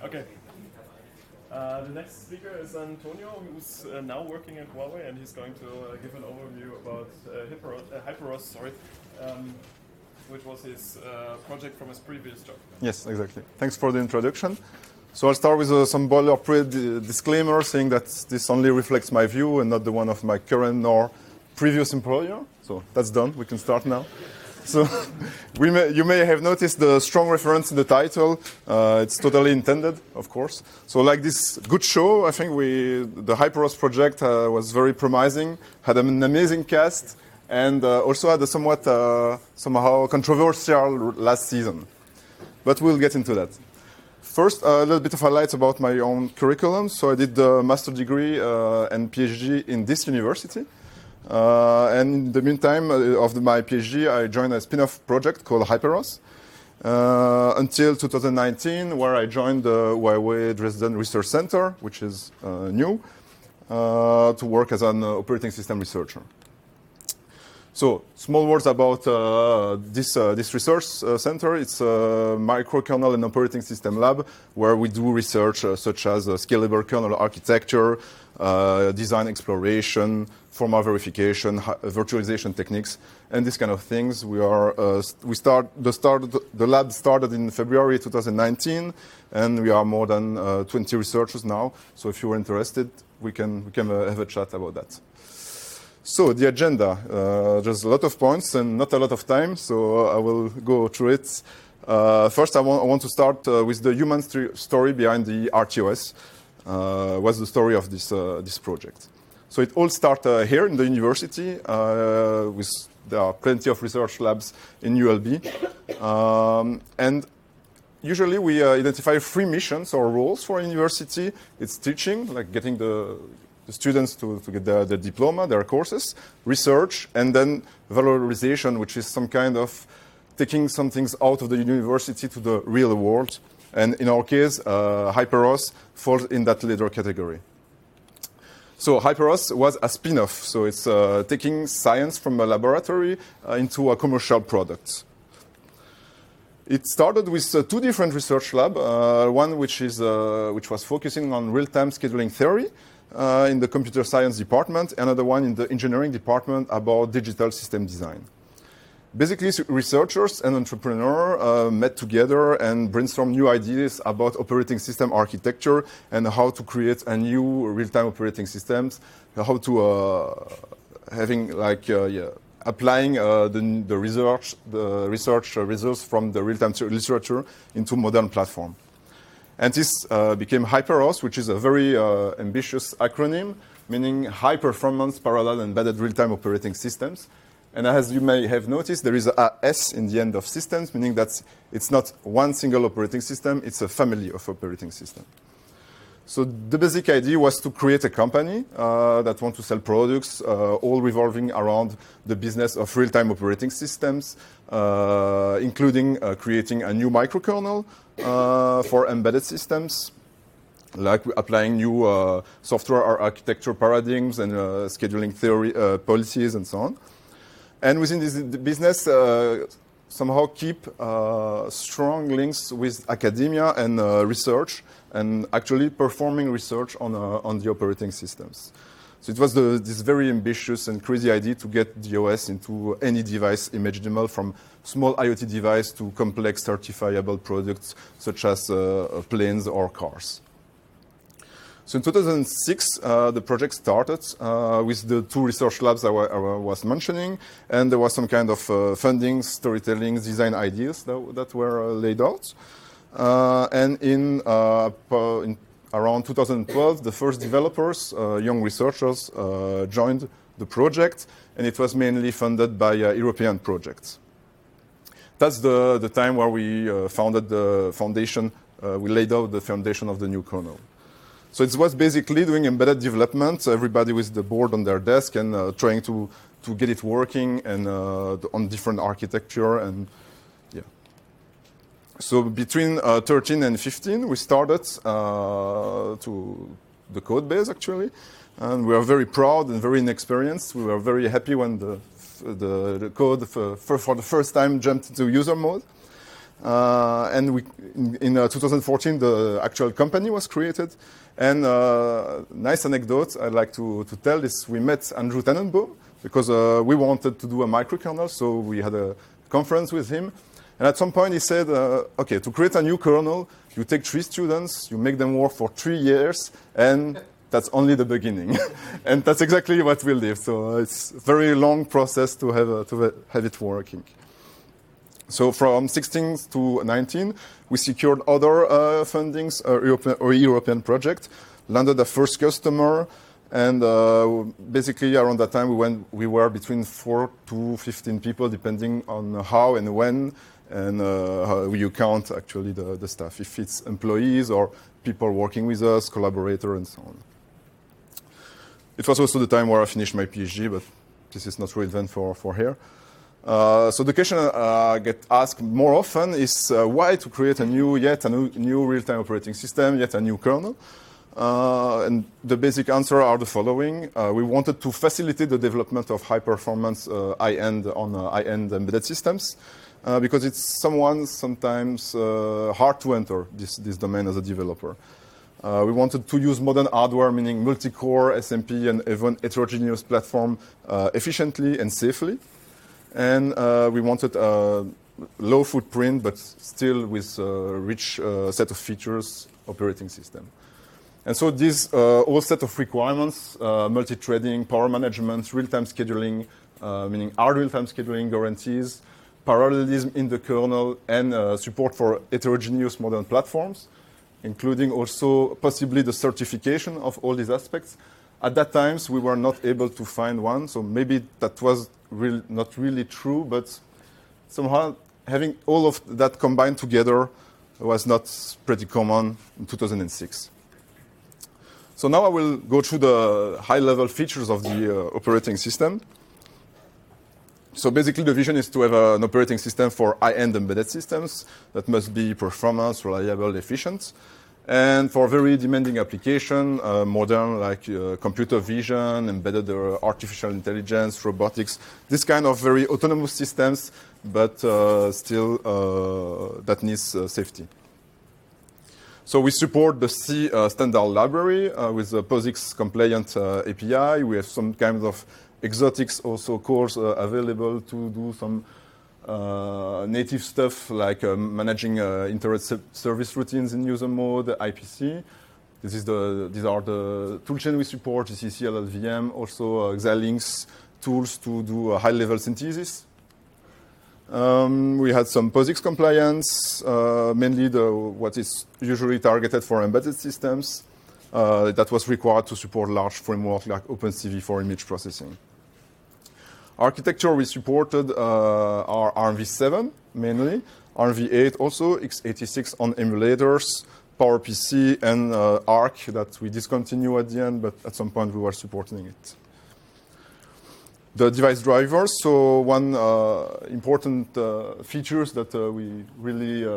Okay. The next speaker is Antonio, who's now working at Huawei, and he's going to give an overview about Hyperos, which was his project from his previous job. Yes, exactly. Thanks for the introduction. So I'll start with some boilerplate disclaimer saying that this only reflects my view and not the one of my current nor previous employer. So that's done. We can start now. So you may have noticed the strong reference in the title. It's totally intended, of course. So like this good show, I think the Hyperos project was very promising, had an amazing cast, and also had a somewhat somehow controversial last season. But we'll get into that. First, a little bit of highlights about my own curriculum. So I did the master degree and PhD in this university. And in the meantime of my PhD, I joined a spin-off project called Hyperos until 2019, where I joined the Huawei Dresden Research Center, which is new, to work as an operating system researcher. So, small words about this research center. It's a microkernel and operating system lab where we do research such as scalable kernel architecture, design exploration, formal verification, virtualization techniques, and these kind of things. The lab started in February 2019, and we are more than 20 researchers now. So, if you are interested, we can have a chat about that. So the agenda, there's a lot of points and not a lot of time, so I will go through it. First, I want to start with the human story behind the RTOS. What's the story of this project? So it all started here in the university. There are plenty of research labs in ULB. And usually we identify 3 missions or roles for a university. It's teaching, like getting the students to get their diploma, their courses, research, and then valorization, which is some kind of taking some things out of the university to the real world. And in our case, Hyperos falls in that latter category. So Hyperos was a spin-off. So it's taking science from a laboratory into a commercial product. It started with 2 different research labs, one which was focusing on real-time scheduling theory, in the computer science department, another one in the engineering department about digital system design. Basically, researchers and entrepreneurs met together and brainstormed new ideas about operating system architecture and how to create a new real-time operating systems, how to applying the research results from the real-time literature into modern platform. And this became Hyperos, which is a very ambitious acronym, meaning high performance, parallel, embedded real-time operating systems. And as you may have noticed, there is a S in the end of systems, meaning that it's not one single operating system, it's a family of operating systems. So the basic idea was to create a company that wants to sell products, all revolving around the business of real-time operating systems, including creating a new microkernel for embedded systems, like applying new software or architecture paradigms and scheduling theory policies and so on. And within this business, somehow keep strong links with academia and research, and actually performing research on the operating systems. So it was this very ambitious and crazy idea to get the OS into any device imaginable, from small IoT device to complex certifiable products such as planes or cars. So in 2006, the project started with the 2 research labs I was mentioning, and there was some kind of funding, storytelling, design ideas that were laid out. And in around 2012, the first developers, young researchers, joined the project, and it was mainly funded by European projects. That's the time where we founded the foundation. We laid out the foundation of the new kernel. So it was basically doing embedded development, everybody with the board on their desk and trying to get it working and on different architecture. And yeah. So between 13 and 15, we started to the code base actually, and we are very proud and very inexperienced. We were very happy when the code for the first time jumped into user mode. And in 2014, the actual company was created. And nice anecdote I'd like to tell is we met Andrew Tannenbaum because we wanted to do a microkernel, so we had a conference with him. And at some point he said, okay, to create a new kernel, you take 3 students, you make them work for 3 years, and that's only the beginning. And that's exactly what we did. So it's a very long process to have it working. So from 16 to 19, we secured other fundings, European project, landed the first customer, and basically around that time we were between 4 to 15 people, depending on how and when, and how you count actually the staff, if it's employees or people working with us, collaborators, and so on. It was also the time where I finished my PhD, but this is not relevant for here. So the question I get asked more often is why to create yet a new real-time operating system, yet a new kernel? And the basic answer are the following. We wanted to facilitate the development of high-performance high-end embedded systems because it's sometimes hard to enter this domain as a developer. We wanted to use modern hardware, meaning multi-core, SMP, and even heterogeneous platform efficiently and safely. And we wanted a low footprint, but still with a rich set of features operating system. And so this whole set of requirements, multi-threading, power management, real-time scheduling, meaning hard real-time scheduling guarantees, parallelism in the kernel, and support for heterogeneous modern platforms, including also possibly the certification of all these aspects. At that time, we were not able to find one, so maybe that was not really true, but somehow having all of that combined together was not pretty common in 2006. So now I will go through the high-level features of the operating system. So basically the vision is to have an operating system for high-end embedded systems that must be performance, reliable, efficient. And for very demanding application, modern like computer vision, embedded artificial intelligence, robotics, this kind of very autonomous systems, but still that needs safety. So we support the C standard library with the POSIX compliant API. We have some kinds of exotics also cores available to do some native stuff like managing internet service routines in user mode, IPC. These are the toolchain we support, GCC, LLVM, also Xilinx tools to do a high-level synthesis. We had some POSIX compliance, mainly what is usually targeted for embedded systems. That was required to support large frameworks like OpenCV for image processing. Architecture we supported are ARMv7 mainly, ARMv8 also, x86 on emulators, PowerPC, and ARC that we discontinued at the end, but at some point we were supporting it. The device drivers, so one important features that we really